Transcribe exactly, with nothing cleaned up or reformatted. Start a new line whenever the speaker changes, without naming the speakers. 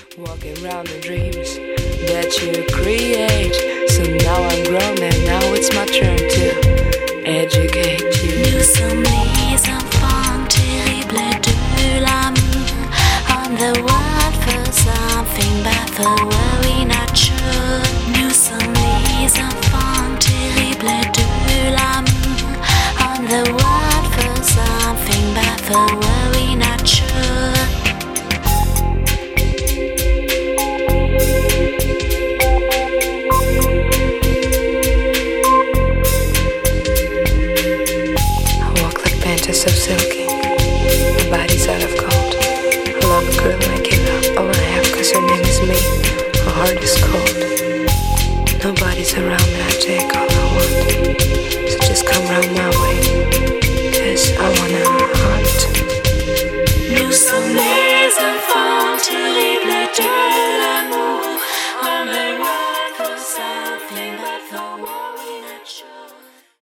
walking around in dreams that you create. So now I'm grown and now it's my turn to educate you.
Nous sommes les enfants terribles de l'amour. On the world for something but for worry not sure. Nous sommes les enfants terribles de l'amour. On the world for something but for worry not sure.
So silky, my body's out of gold. I love a girl and I give up all I have cause her name is me. My heart is cold. Nobody's around me, I take all I want. So just come round my way, cause I wanna hunt.
Nous sommes